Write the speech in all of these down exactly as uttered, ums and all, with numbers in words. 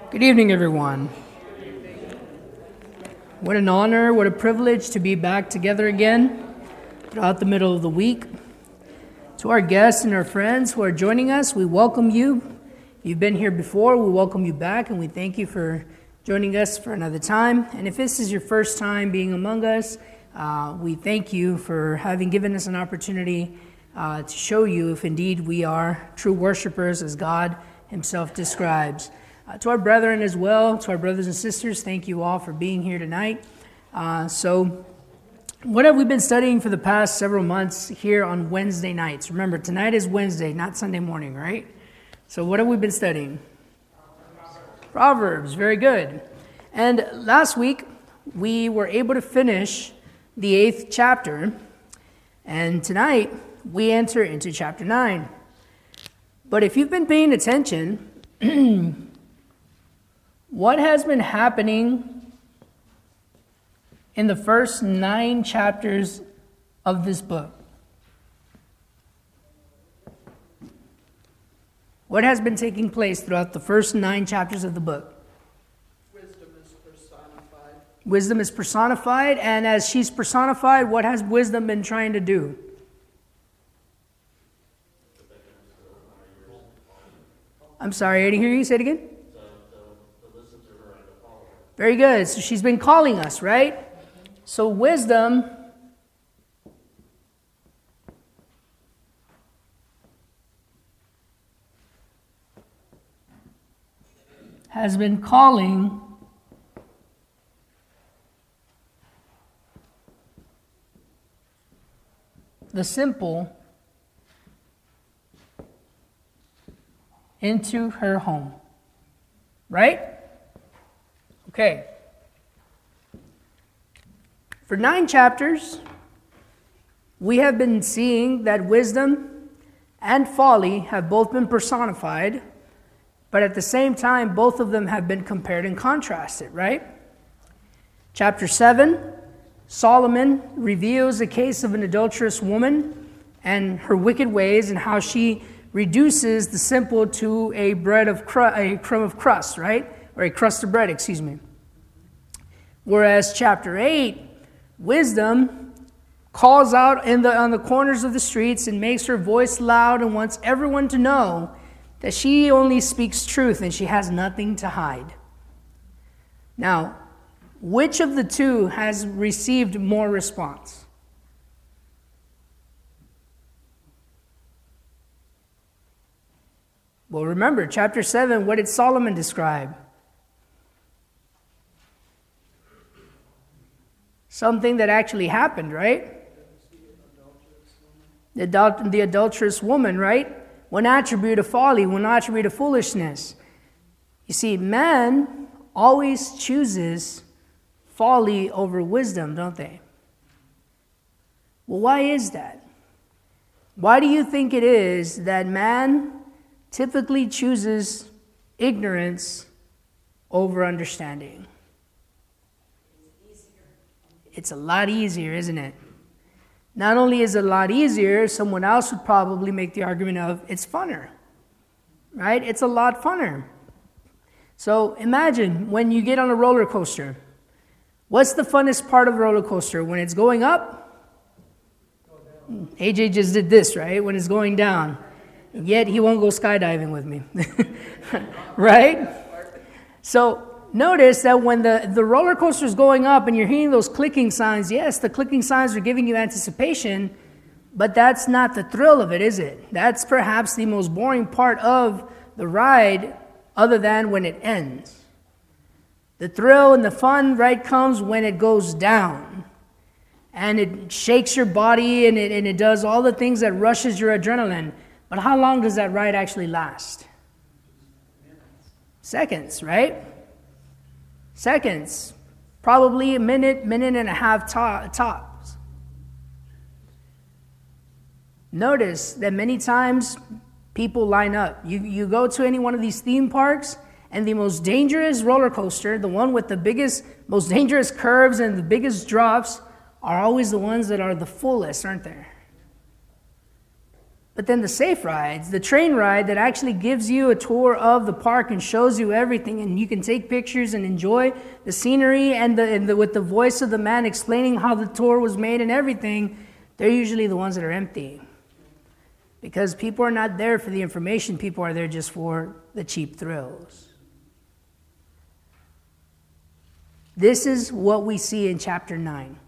Good evening, everyone. What an honor, what a privilege to be back together again throughout the middle of the week. To our guests and our friends who are joining us, we welcome you. If you've been here before, we welcome you back, and we thank you for joining us for another time. And if this is your first time being among us, uh, we thank you for having given us an opportunity uh, to show you if indeed we are true worshipers as God Himself describes. Uh, to our brethren as well, to our brothers and sisters, thank you all for being here tonight. Uh, so, what have we been studying for the past several months here on Wednesday nights? Remember, tonight is Wednesday, not Sunday morning, right? So, what have we been studying? Proverbs. Proverbs, very good. And last week, we were able to finish the eighth chapter. And tonight, we enter into chapter nine. But if you've been paying attention, what has been happening in the first nine chapters of this book? What has been taking place throughout the first nine chapters of the book? Wisdom is personified. Wisdom is personified, and as she's personified, what has wisdom been trying to do? I'm sorry, I didn't hear you. Say it again. Very good. So she's been calling us, right? So wisdom has been calling the simple into her home, right? Okay. For nine chapters, we have been seeing that wisdom and folly have both been personified, but at the same time, both of them have been compared and contrasted, right? Chapter seven, Solomon reveals the case of an adulterous woman and her wicked ways and how she reduces the simple to a bread of cru- a crumb of crust, right? Or a crust of bread, excuse me. Whereas chapter eight, wisdom calls out in the on the corners of the streets and makes her voice loud and wants everyone to know that she only speaks truth and she has nothing to hide. Now, which of the two has received more response? Well, remember, chapter seven, what did Solomon describe? Something that actually happened, right? The, adul- the adulterous woman, right? One attribute of folly, one attribute of foolishness. You see, man always chooses folly over wisdom, don't they? Well, why is that? Why do you think it is that man typically chooses ignorance over understanding? It's a lot easier, isn't it? Not only is it a lot easier, someone else would probably make the argument of it's funner, right? It's a lot funner. So imagine when you get on a roller coaster. What's the funnest part of a roller coaster? When it's going up? A J just did this, right? When it's going down. Yet he won't go skydiving with me, right? So notice that when the, the roller coaster is going up and you're hearing those clicking signs, yes, the clicking signs are giving you anticipation, but that's not the thrill of it, is it? That's perhaps the most boring part of the ride other than when it ends. The thrill and the fun, right, comes when it goes down. And it shakes your body and it, and it does all the things that rushes your adrenaline. But how long does that ride actually last? Seconds, right? Seconds. Probably a minute, minute and a half to- tops. Notice that many times people line up. You, you go to any one of these theme parks, and the most dangerous roller coaster, the one with the biggest, most dangerous curves and the biggest drops, are always the ones that are the fullest, aren't they? But then the safe rides, the train ride that actually gives you a tour of the park and shows you everything, and you can take pictures and enjoy the scenery and, the, and the, with the voice of the man explaining how the tour was made and everything, they're usually the ones that are empty. Because people are not there for the information, people are there just for the cheap thrills. This is what we see in chapter nine.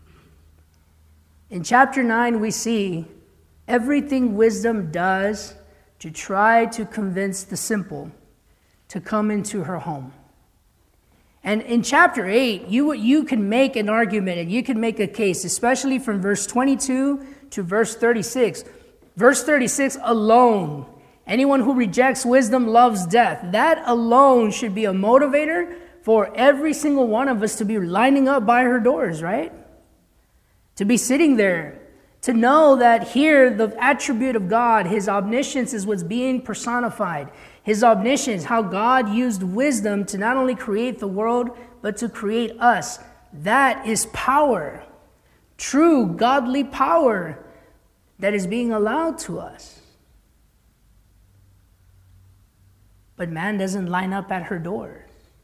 In chapter nine, we see everything wisdom does to try to convince the simple to come into her home. And in chapter eight, you, you can make an argument and you can make a case, especially from verse twenty-two to verse thirty-six. Verse thirty-six alone, anyone who rejects wisdom loves death. That alone should be a motivator for every single one of us to be lining up by her doors, right? To be sitting there. To know that here the attribute of God, his omniscience, is what's being personified. His omniscience, how God used wisdom to not only create the world, but to create us. That is power. True godly power that is being allowed to us. But man doesn't line up at her door.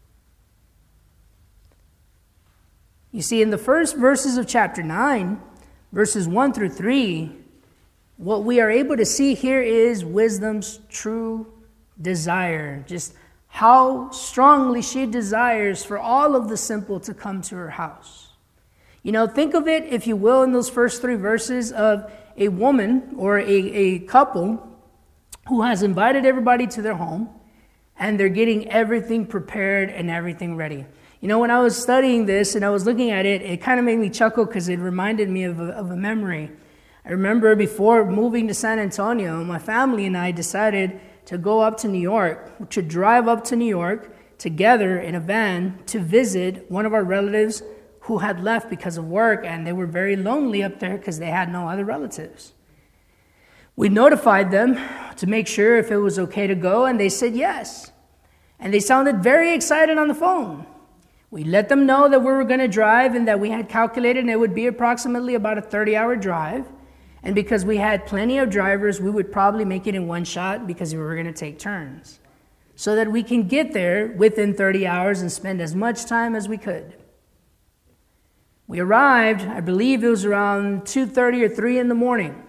You see, in the first verses of chapter nine, verses one through three, what we are able to see here is wisdom's true desire. Just how strongly she desires for all of the simple to come to her house. You know, think of it, if you will, in those first three verses of a woman or a, a couple who has invited everybody to their home and they're getting everything prepared and everything ready. You know, when I was studying this and I was looking at it, it kind of made me chuckle because it reminded me of a, of a memory. I remember before moving to San Antonio, my family and I decided to go up to New York, to drive up to New York together in a van to visit one of our relatives who had left because of work, and they were very lonely up there because they had no other relatives. We notified them to make sure if it was okay to go, and they said yes. And they sounded very excited on the phone. We let them know that we were going to drive and that we had calculated and it would be approximately about a thirty-hour drive. And because we had plenty of drivers, we would probably make it in one shot because we were going to take turns. So that we can get there within thirty hours and spend as much time as we could. We arrived, I believe it was around two thirty or three in the morning.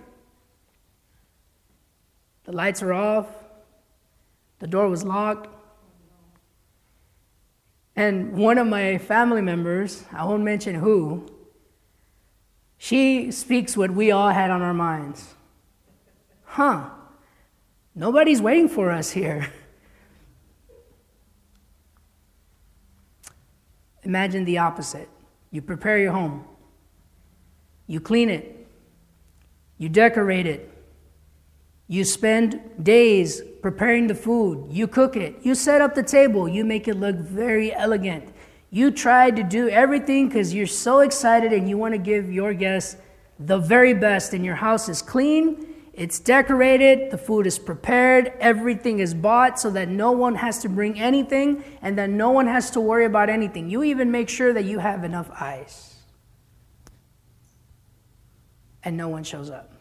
The lights were off. The door was locked. And one of my family members, I won't mention who, she speaks what we all had on our minds. Huh, nobody's waiting for us here. Imagine the opposite. You prepare your home. You clean it. You decorate it. You spend days preparing the food. You cook it. You set up the table. You make it look very elegant. You try to do everything because you're so excited and you want to give your guests the very best. And your house is clean. It's decorated. The food is prepared. Everything is bought so that no one has to bring anything and that no one has to worry about anything. You even make sure that you have enough ice. And no one shows up.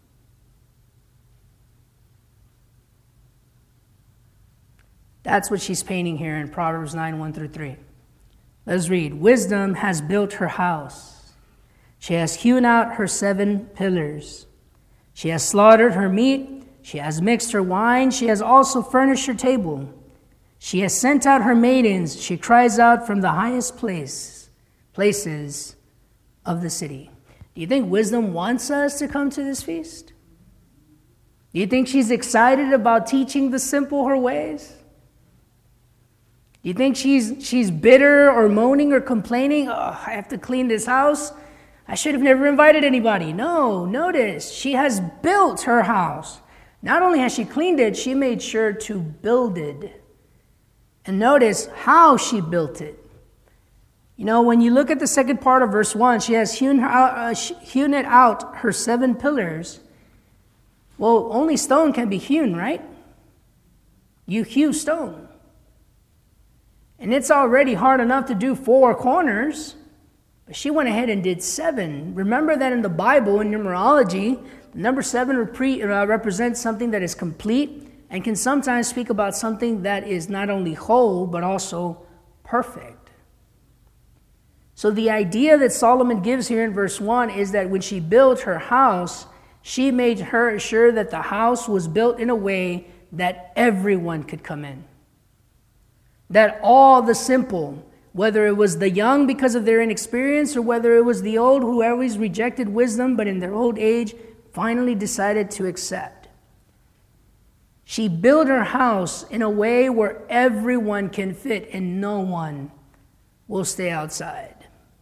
That's what she's painting here in Proverbs nine, one through three. Let's read. Wisdom has built her house. She has hewn out her seven pillars. She has slaughtered her meat. She has mixed her wine. She has also furnished her table. She has sent out her maidens. She cries out from the highest place, places of the city. Do you think wisdom wants us to come to this feast? Do you think she's excited about teaching the simple her ways? Do you think she's she's bitter or moaning or complaining? Oh, I have to clean this house. I should have never invited anybody. No, notice, she has built her house. Not only has she cleaned it, she made sure to build it. And notice how she built it. You know, when you look at the second part of verse one, she has hewn, out, uh, hewn it out her seven pillars. Well, only stone can be hewn, right? You hew stone. And it's already hard enough to do four corners. But she went ahead and did seven. Remember that in the Bible, in numerology, Number seven repre- uh, represents something that is complete and can sometimes speak about something that is not only whole, but also perfect. So the idea that Solomon gives here in verse one is that when she built her house, she made her sure that the house was built in a way that everyone could come in. That all the simple, whether it was the young because of their inexperience or whether it was the old who always rejected wisdom but in their old age finally decided to accept. She built her house in a way where everyone can fit and no one will stay outside.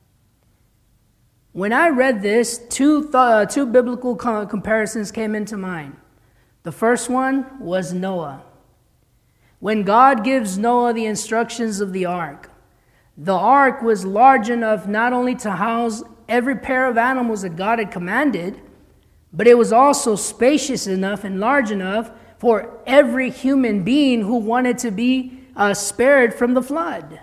When I read this, two, th- uh, two biblical co- comparisons came into mind. The first one was Noah. When God gives Noah the instructions of the ark, the ark was large enough not only to house every pair of animals that God had commanded, but it was also spacious enough and large enough for every human being who wanted to be uh, spared from the flood.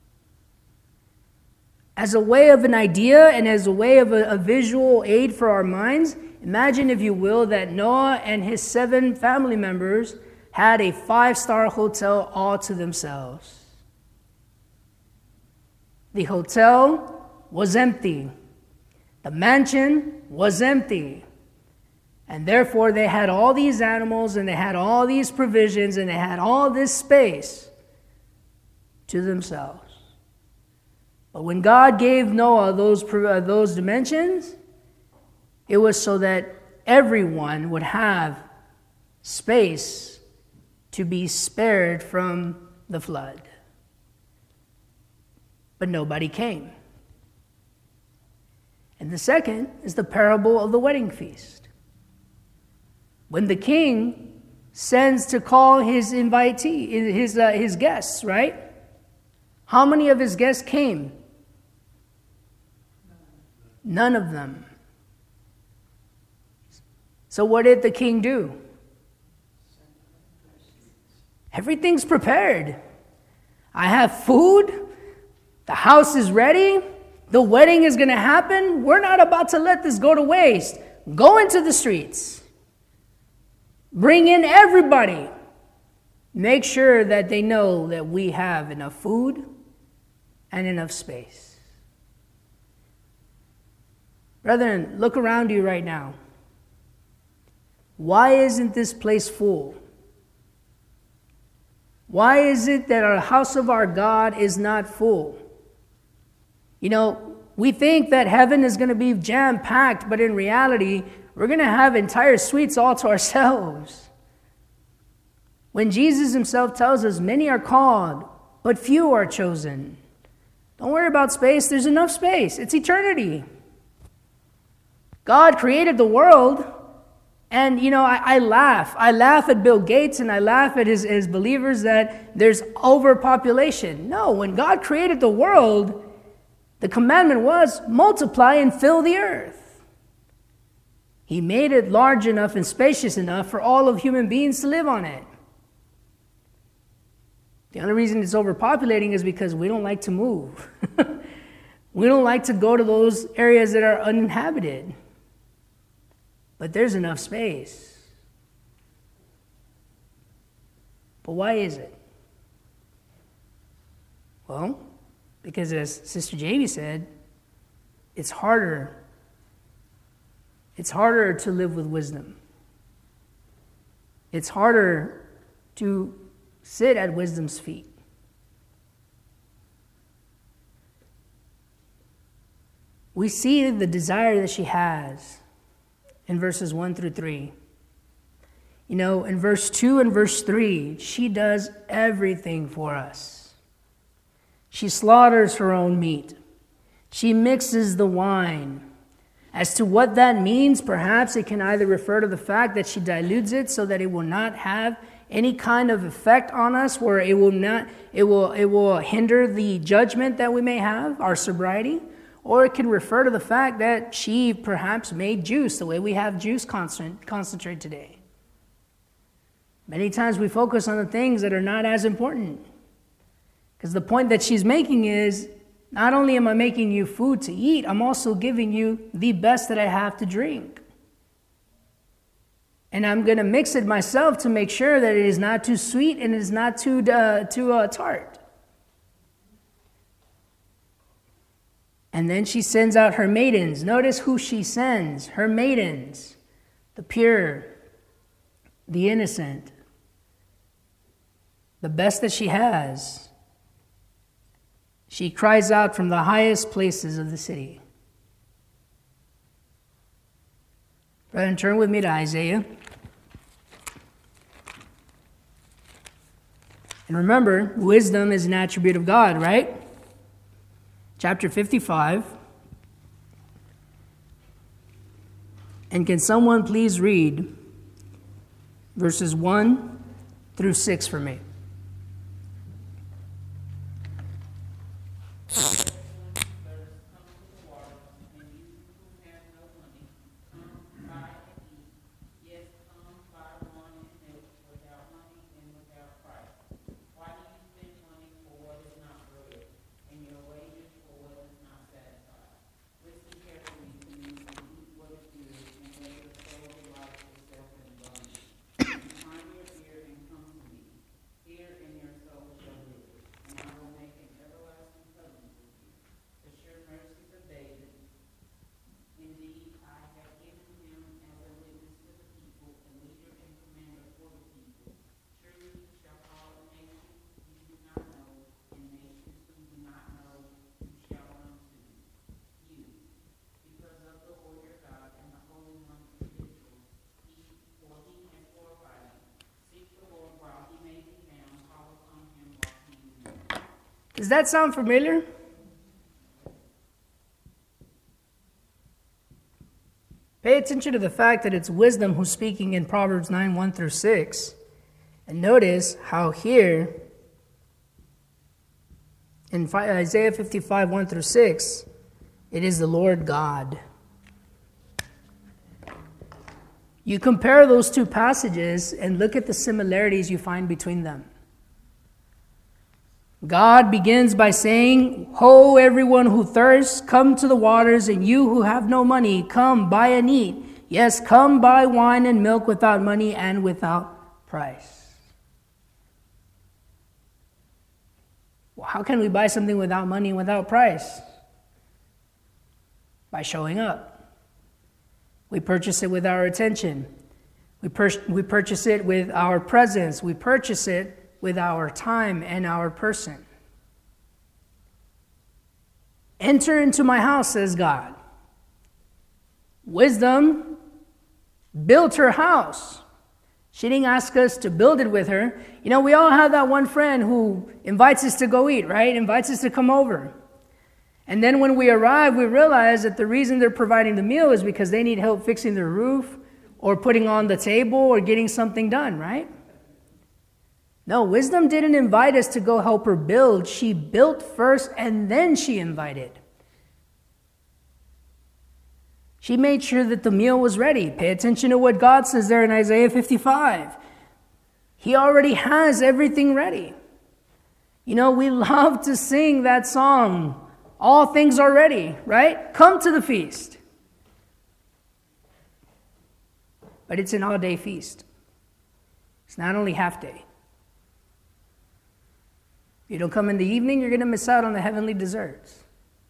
As a way of an idea and as a way of a, a visual aid for our minds, imagine, if you will, that Noah and his seven family members had a five-star hotel all to themselves. The hotel was empty. The mansion was empty. And therefore, they had all these animals and they had all these provisions and they had all this space to themselves. But when God gave Noah those, uh, those dimensions, it was so that everyone would have space to be spared from the flood. But nobody came. And the second is the parable of the wedding feast. When the king sends to call his invitee, his, uh, his guests, right? How many of his guests came? None of them. So what did the king do? Everything's prepared. I have food. The house is ready. The wedding is going to happen. We're not about to let this go to waste. Go into the streets. Bring in everybody. Make sure that they know that we have enough food and enough space. Brethren, look around you right now. Why isn't this place full? Why is it that our house of our God is not full? You know, we think that heaven is going to be jam-packed, but in reality, we're going to have entire suites all to ourselves. When Jesus himself tells us, many are called, but few are chosen. Don't worry about space. There's enough space. It's eternity. God created the world, and, you know, I, I laugh. I laugh at Bill Gates, and I laugh at his, his believers that there's overpopulation. No, when God created the world, the commandment was multiply and fill the earth. He made it large enough and spacious enough for all of human beings to live on it. The only reason it's overpopulating is because we don't like to move. We don't like to go to those areas that are uninhabited. But there's enough space. But why is it? Well, because as Sister Jamie said, it's harder. It's harder to live with wisdom. It's harder to sit at wisdom's feet. We see the desire that she has in verses one through three. You know, in verse two and verse three, she does everything for us. She slaughters her own meat. She mixes the wine. As to what that means, perhaps it can either refer to the fact that she dilutes it so that it will not have any kind of effect on us, where it will not, it will, it will hinder the judgment that we may have, our sobriety. Or it can refer to the fact that she perhaps made juice the way we have juice concentrate today. Many times we focus on the things that are not as important. Because the point that she's making is, not only am I making you food to eat, I'm also giving you the best that I have to drink. And I'm going to mix it myself to make sure that it is not too sweet and it is not too, uh, too uh, tart. And then she sends out her maidens. Notice who she sends. Her maidens. The pure. The innocent. The best that she has. She cries out from the highest places of the city. Brethren, turn with me to Isaiah. And remember, wisdom is an attribute of God, right? Chapter fifty-five. And can someone please read verses one through six for me? Does that sound familiar? Pay attention to the fact that it's wisdom who's speaking in Proverbs nine, one through six. And notice how here, in Isaiah fifty-five, one through six, it is the Lord God. You compare those two passages and look at the similarities you find between them. God begins by saying, "Ho, everyone who thirsts, come to the waters, and you who have no money, come, buy and eat. Yes, come buy wine and milk without money and without price." Well, how can we buy something without money and without price? By showing up. We purchase it with our attention. We, pur- we purchase it with our presence. We purchase it with our time and our person. Enter into my house, says God. Wisdom built her house. She didn't ask us to build it with her. You know, we all have that one friend who invites us to go eat, right? Invites us to come over. And then when we arrive, we realize that the reason they're providing the meal is because they need help fixing their roof or putting on the table or getting something done, right? No, wisdom didn't invite us to go help her build. She built first and then she invited. She made sure that the meal was ready. Pay attention to what God says there in Isaiah fifty-five. He already has everything ready. You know, we love to sing that song, "All things are ready," right? Come to the feast. But it's an all-day feast. It's not only half-day. If you don't come in the evening, you're going to miss out on the heavenly desserts.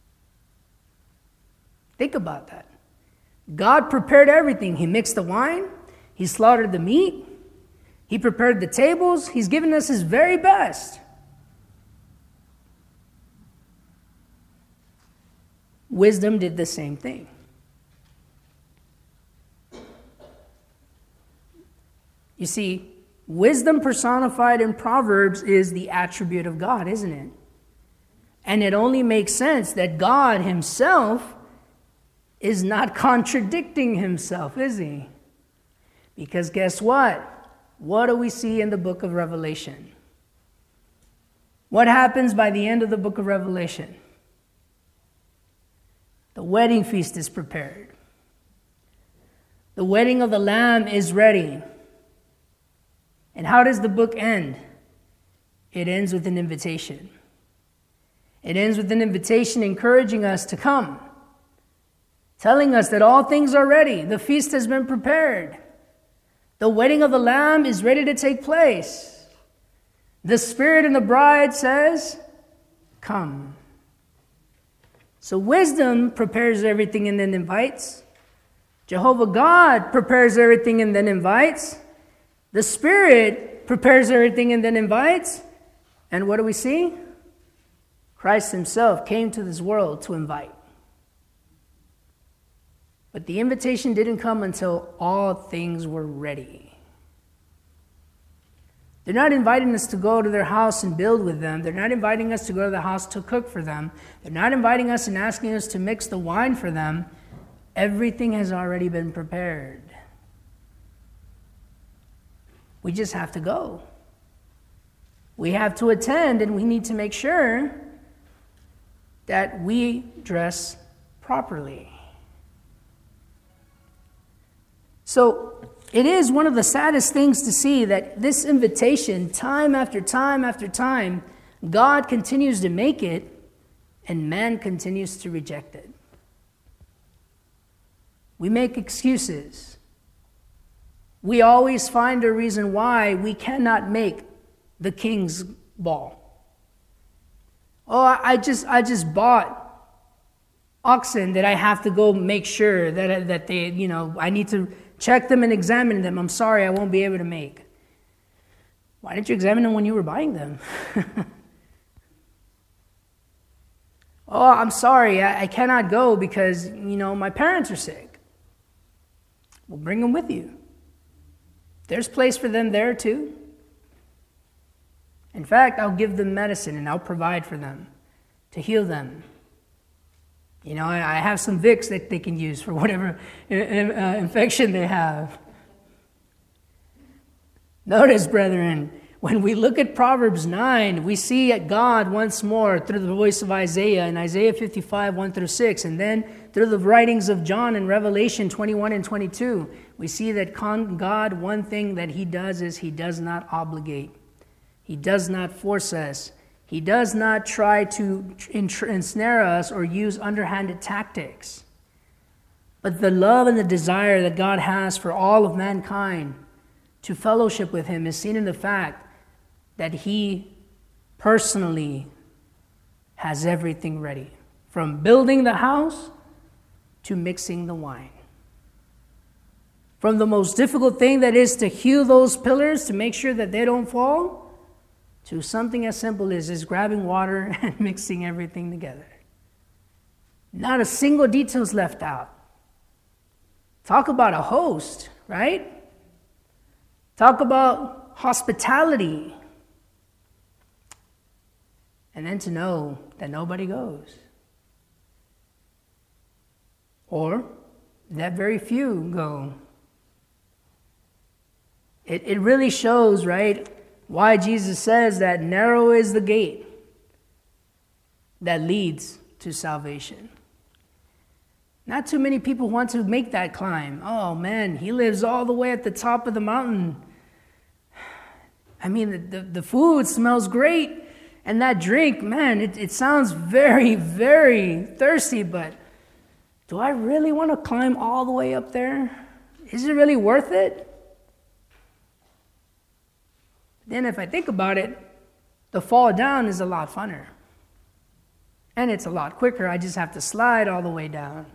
Think about that. God prepared everything. He mixed the wine. He slaughtered the meat. He prepared the tables. He's given us his very best. Wisdom did the same thing. You see, wisdom personified in Proverbs is the attribute of God, isn't it? And it only makes sense that God himself is not contradicting himself, is he? Because guess what? What do we see in the book of Revelation? What happens by the end of the book of Revelation? The wedding feast is prepared. The wedding of the Lamb is ready. And how does the book end? It ends with an invitation. It ends with an invitation encouraging us to come, telling us that all things are ready. The feast has been prepared. The wedding of the Lamb is ready to take place. The Spirit and the bride says, come. So wisdom prepares everything and then invites. Jehovah God prepares everything and then invites. The Spirit prepares everything and then invites. And what do we see? Christ himself came to this world to invite. But the invitation didn't come until all things were ready. They're not inviting us to go to their house and build with them. They're not inviting us to go to the house to cook for them. They're not inviting us and asking us to mix the wine for them. Everything has already been prepared. We just have to go. We have to attend, and we need to make sure that we dress properly. So it is one of the saddest things to see that this invitation, time after time after time, God continues to make it, and man continues to reject it. We make excuses. We always find a reason why we cannot make the king's ball. Oh, I just I just bought oxen that I have to go make sure that that they, you know, I need to check them and examine them. I'm sorry, I won't be able to make. Why didn't you examine them when you were buying them? Oh, I'm sorry, I, I cannot go because, you know, my parents are sick. Well, bring them with you. There's place for them there too. In fact, I'll give them medicine and I'll provide for them to heal them. You know, I have some Vicks that they can use for whatever uh, infection they have. Notice, brethren, when we look at Proverbs nine, we see at God once more through the voice of Isaiah in Isaiah fifty-five, one through six, and then through the writings of John in Revelation twenty-one and twenty-two, we see that God, one thing that he does is he does not obligate. He does not force us. He does not try to ensnare us or use underhanded tactics. But the love and the desire that God has for all of mankind to fellowship with him is seen in the fact that he personally has everything ready, from building the house to mixing the wine. From the most difficult thing that is to hew those pillars to make sure that they don't fall, to something as simple as just grabbing water and mixing everything together. Not a single detail is left out. Talk about a host, right? Talk about hospitality. And then to know that nobody goes. Or that very few go. It, it really shows, right, why Jesus says that narrow is the gate that leads to salvation. Not too many people want to make that climb. Oh man, he lives all the way at the top of the mountain. I mean, the, the, the food smells great. And that drink, man, it, it sounds very, very thirsty, but do I really want to climb all the way up there? Is it really worth it? Then if I think about it, the fall down is a lot funner. And it's a lot quicker. I just have to slide all the way down.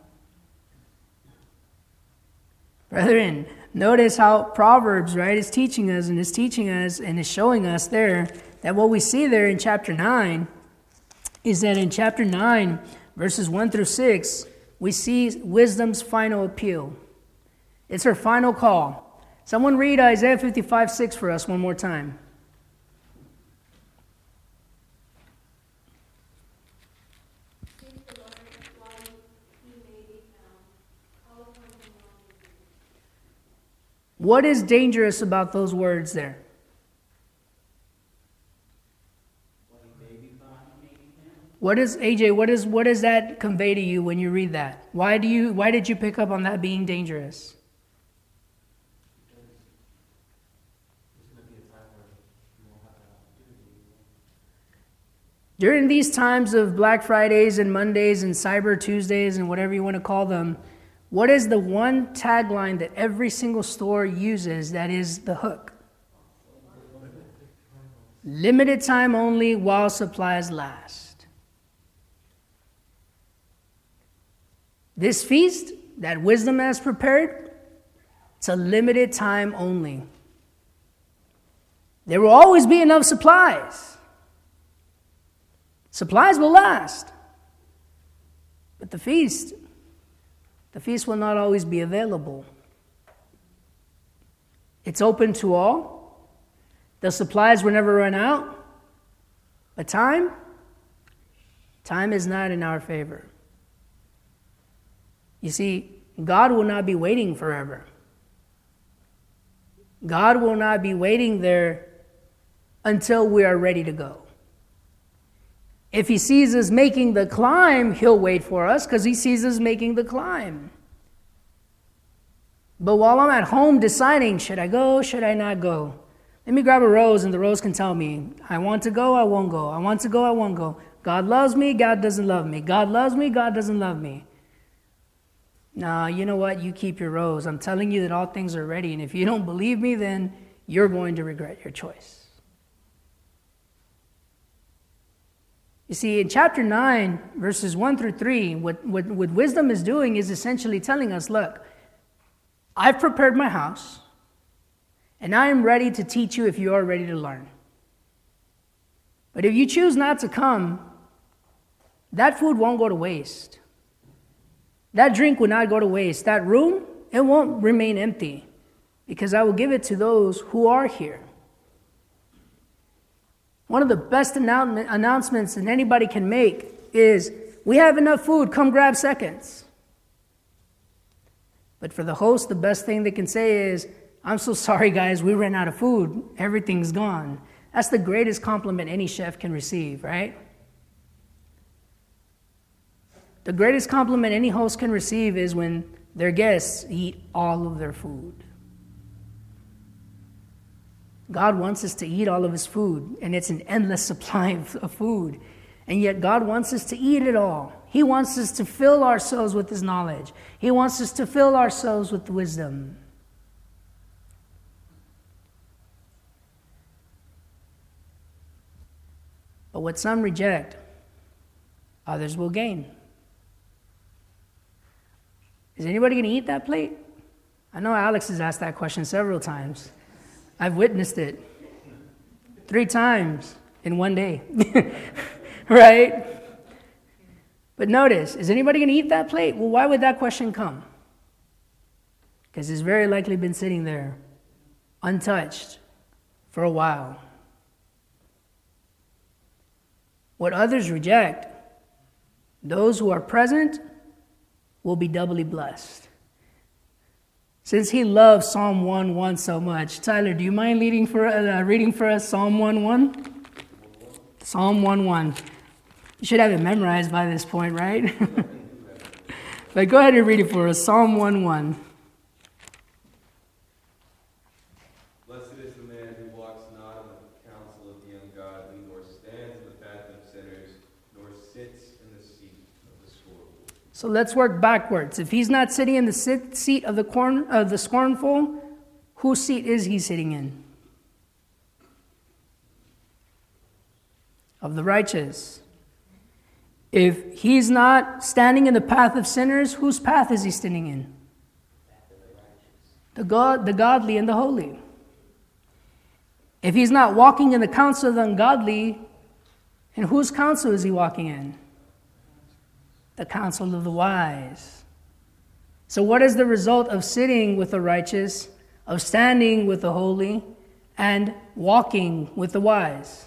Brethren, notice how Proverbs, right, is teaching us and is teaching us and is showing us there that what we see there in chapter nine is that in chapter nine, verses one through six, we see wisdom's final appeal. It's her final call. Someone read Isaiah fifty-five, six for us one more time. What is dangerous about those words there? What is A J? What is what does that convey to you when you read that? Why do you why did you pick up on that being dangerous? During these times of Black Fridays and Mondays and Cyber Tuesdays and whatever you want to call them, What is the one tagline that every single store uses that is the hook? Limited time only while supplies last. This feast that wisdom has prepared, it's a limited time only. There will always be enough supplies. Supplies will last. But the feast, the feast will not always be available. It's open to all. The supplies will never run out. But time, time is not in our favor. You see, God will not be waiting forever. God will not be waiting there until we are ready to go. If he sees us making the climb, he'll wait for us because he sees us making the climb. But while I'm at home deciding, should I go, should I not go? Let me grab a rose and the rose can tell me, I want to go, I won't go. I want to go, I won't go. God loves me, God doesn't love me. God loves me, God doesn't love me. Nah, you know what? You keep your rose. I'm telling you that all things are ready. And if you don't believe me, then you're going to regret your choice. You see, in chapter nine, verses one through three, what, what, what wisdom is doing is essentially telling us, look, I've prepared my house, and I am ready to teach you if you are ready to learn. But if you choose not to come, that food won't go to waste. That drink will not go to waste. That room, it won't remain empty, because I will give it to those who are here. One of the best annou- announcements that anybody can make is, we have enough food, come grab seconds. But for the host, the best thing they can say is, I'm so sorry, guys, we ran out of food. Everything's gone. That's the greatest compliment any chef can receive, right? The greatest compliment any host can receive is when their guests eat all of their food. God wants us to eat all of his food, and it's an endless supply of, of food. And yet God wants us to eat it all. He wants us to fill ourselves with his knowledge. He wants us to fill ourselves with wisdom. But what some reject, others will gain. Is anybody going to eat that plate? I know Alex has asked that question several times. I've witnessed it three times in one day, right? But notice, is anybody going to eat that plate? Well, why would that question come? Because it's very likely been sitting there untouched for a while. What others reject, those who are present will be doubly blessed. Since he loves Psalm one one so much, Tyler, do you mind leading for, uh, reading for us Psalm one one? Psalm one one. You should have it memorized by this point, right? But go ahead and read it for us, Psalm one one. Blessed is the man who walks not in the counsel of the ungodly, nor stands in the path of sinners, nor sits in the seat of the scornful. So let's work backwards. If he's not sitting in the sit- seat of the corn of the scornful, whose seat is he sitting in? Of the righteous. If he's not standing in the path of sinners, whose path is he standing in? The God, the godly and the holy. If he's not walking in the counsel of the ungodly, in whose counsel is he walking in? The counsel of the wise. So what is the result of sitting with the righteous, of standing with the holy, and walking with the wise?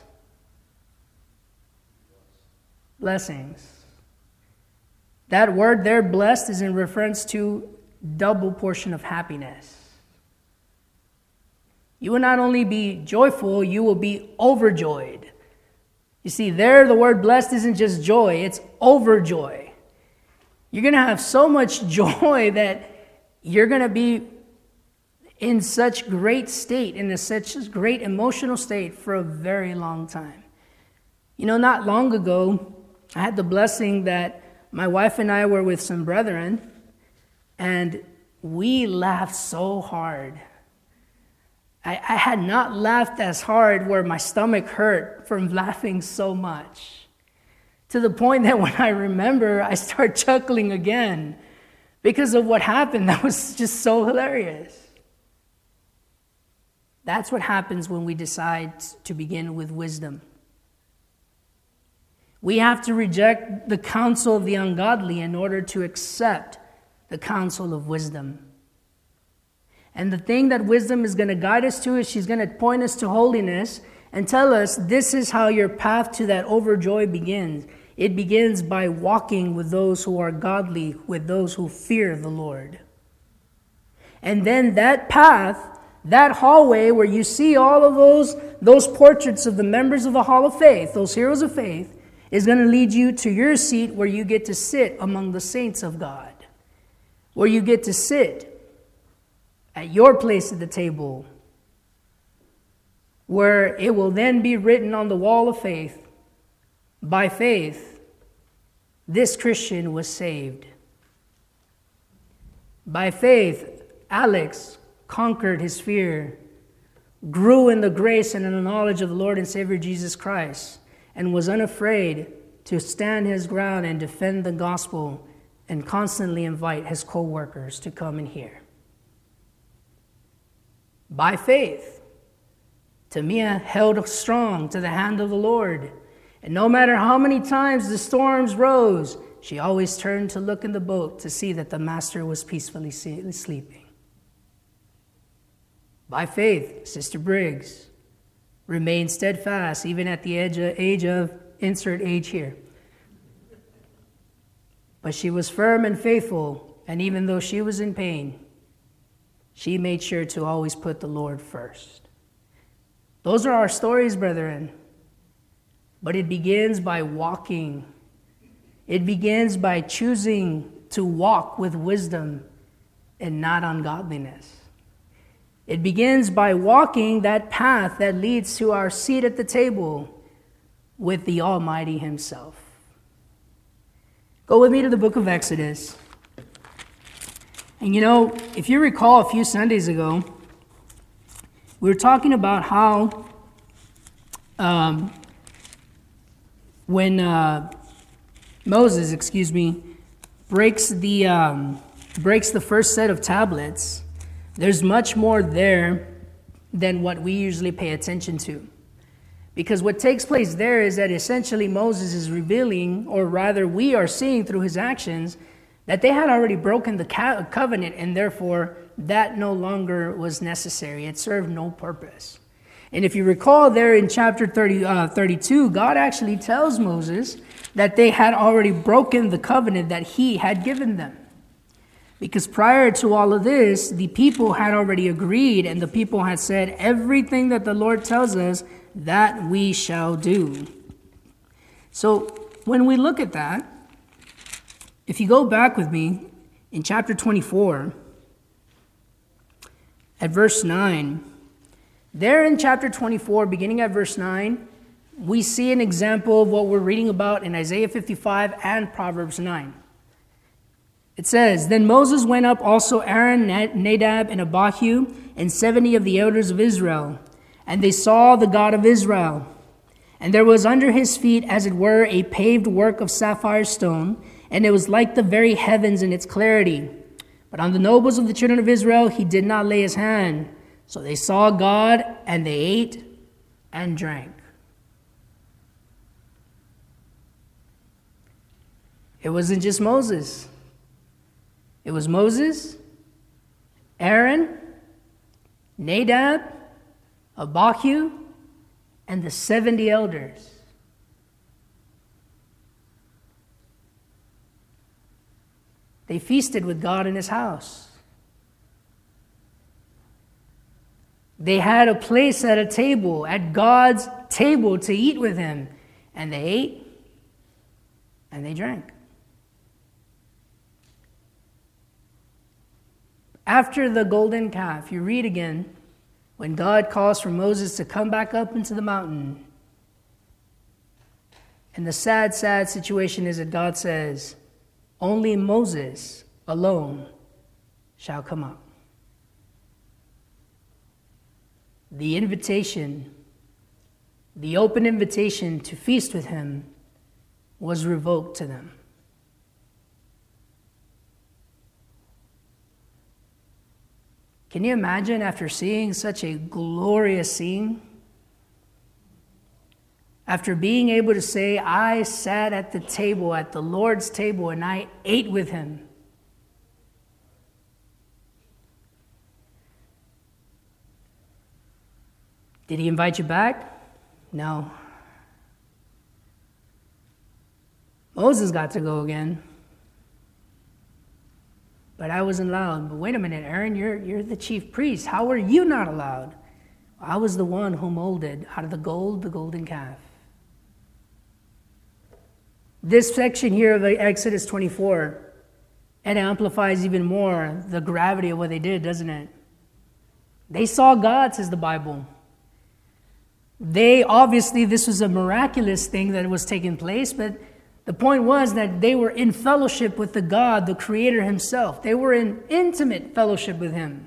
Blessings. That word there, blessed, is in reference to double portion of happiness. You will not only be joyful, you will be overjoyed. You see, there the word blessed isn't just joy, it's overjoy. You're going to have so much joy that you're going to be in such great state, in a such great emotional state for a very long time. You know, not long ago, I had the blessing that my wife and I were with some brethren, And we laughed so hard. I, I had not laughed as hard where my stomach hurt from laughing so much. To the point that when I remember, I start chuckling again because of what happened. That was just so hilarious. That's what happens when we decide to begin with wisdom. We have to reject the counsel of the ungodly in order to accept the counsel of wisdom. And the thing that wisdom is going to guide us to is she's going to point us to holiness and tell us this is how your path to that overjoy begins. It begins by walking with those who are godly, with those who fear the Lord. And then that path, that hallway where you see all of those, those portraits of the members of the Hall of Faith, those heroes of faith, is going to lead you to your seat where you get to sit among the saints of God, where you get to sit at your place at the table, where it will then be written on the wall of faith, by faith, this Christian was saved. By faith, Alex conquered his fear, grew in the grace and in the knowledge of the Lord and Savior Jesus Christ, and was unafraid to stand his ground and defend the gospel and constantly invite his co-workers to come and hear. By faith, Tamia held strong to the hand of the Lord. And no matter how many times the storms rose, she always turned to look in the boat to see that the master was peacefully sleeping. By faith, Sister Briggs remained steadfast even at the age of, age of insert age here. But she was firm and faithful, and even though she was in pain, she made sure to always put the Lord first. Those are our stories, brethren. But it begins by walking. It begins by choosing to walk with wisdom and not ungodliness. It begins by walking that path that leads to our seat at the table with the Almighty Himself. Go with me to the book of Exodus. And you know, if you recall a few Sundays ago, we were talking about how um, when uh, Moses, excuse me, breaks the um, breaks the first set of tablets, there's much more there than what we usually pay attention to. Because what takes place there is that essentially Moses is revealing, or rather we are seeing through his actions, that they had already broken the co- covenant, and therefore that no longer was necessary. It served no purpose. And if you recall there in chapter thirty, uh, thirty-two, God actually tells Moses that they had already broken the covenant that he had given them. Because prior to all of this, the people had already agreed, and the people had said, everything that the Lord tells us, that we shall do. So when we look at that, if you go back with me in chapter twenty-four, at verse nine, there in chapter twenty-four, beginning at verse nine, we see an example of what we're reading about in Isaiah fifty-five and Proverbs nine. It says, Then Moses went up, also Aaron, Nadab, and Abihu, and seventy of the elders of Israel. And they saw the God of Israel. And there was under his feet, as it were, a paved work of sapphire stone, and it was like the very heavens in its clarity. But on the nobles of the children of Israel he did not lay his hand. So they saw God, and they ate and drank. It wasn't just Moses. It was Moses, Aaron, Nadab, Abihu, and the seventy elders. They feasted with God in his house. They had a place at a table, at God's table, to eat with him. And they ate and they drank. After the golden calf, you read again, when God calls for Moses to come back up into the mountain. And the sad, sad situation is that God says, only Moses alone shall come up. The invitation, the open invitation to feast with him was revoked to them. Can you imagine after seeing such a glorious scene? After being able to say, I sat at the table, at the Lord's table, and I ate with him. Did he invite you back? No. Moses got to go again. But I wasn't allowed. But wait a minute, Aaron, you're, you're the chief priest. How are you not allowed? I was the one who molded out of the gold the golden calf. This section here of Exodus twenty-four, it amplifies even more the gravity of what they did, doesn't it? They saw God, says the Bible. They, obviously, this was a miraculous thing that was taking place, but the point was that they were in fellowship with the God, the Creator himself. They were in intimate fellowship with him.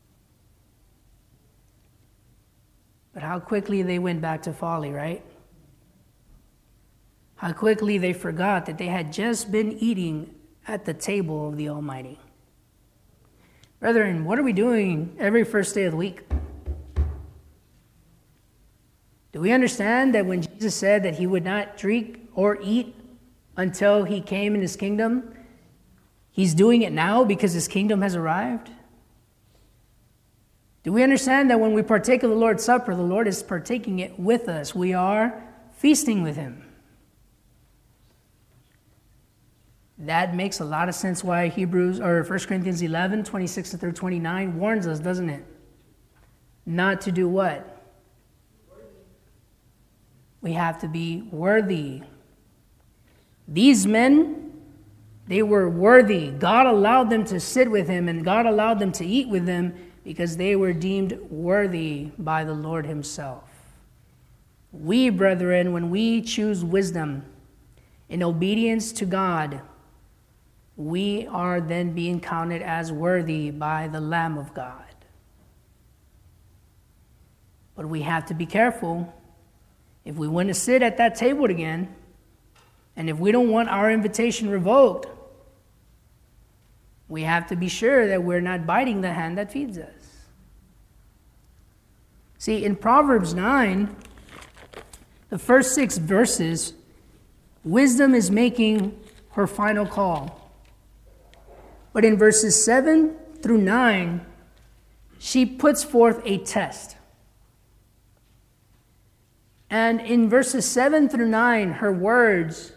But how quickly they went back to folly, right? How quickly they forgot that they had just been eating at the table of the Almighty. Brethren, what are we doing every first day of the week? Do we understand that when Jesus said that he would not drink or eat until he came in his kingdom, he's doing it now because his kingdom has arrived? Do we understand that when we partake of the Lord's Supper, the Lord is partaking it with us? We are feasting with him. That makes a lot of sense why Hebrews or First Corinthians eleven, twenty-six through twenty-nine warns us, doesn't it? Not to do what? We have to be worthy. These men, they were worthy. God allowed them to sit with him, and God allowed them to eat with him because they were deemed worthy by the Lord himself. We, brethren, when we choose wisdom in obedience to God, we are then being counted as worthy by the Lamb of God. But we have to be careful. If we want to sit at that table again, and if we don't want our invitation revoked, we have to be sure that we're not biting the hand that feeds us. See, in Proverbs nine, the first six verses, wisdom is making her final call. But in verses seven through nine, she puts forth a test. And in verses seven through nine, her words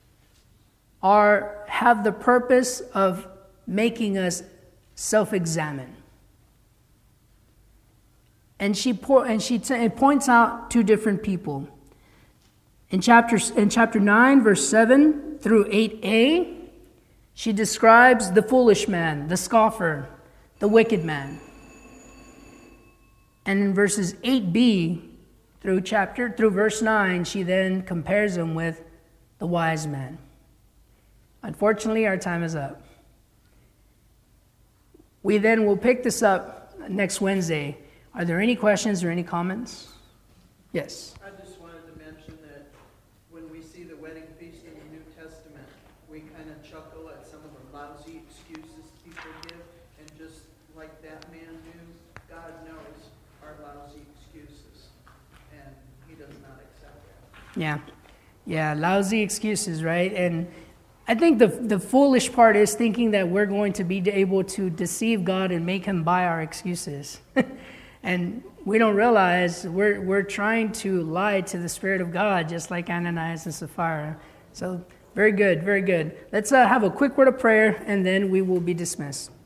are have the purpose of making us self-examine. And she pour, and she t- it points out two different people. In chapter in chapter nine, verse seven through eight a, she describes the foolish man, the scoffer, the wicked man. And in verses eight b through chapter through verse nine, she then compares him with the wise man. Unfortunately, our time is up. We then will pick this up next Wednesday. Are there any questions or any comments? Yes. I just wanted to mention that when we see the wedding feast in the New Testament, we kind of chuckle at some of the lousy excuses people give, and just like that man knew, God knows our lousy excuses, and he does not accept that. Yeah. Yeah, lousy excuses, right? And I think the the foolish part is thinking that we're going to be able to deceive God and make him buy our excuses. And we don't realize we're we're trying to lie to the Spirit of God, just like Ananias and Sapphira. So very good, very good. Let's uh, have a quick word of prayer, and then we will be dismissed.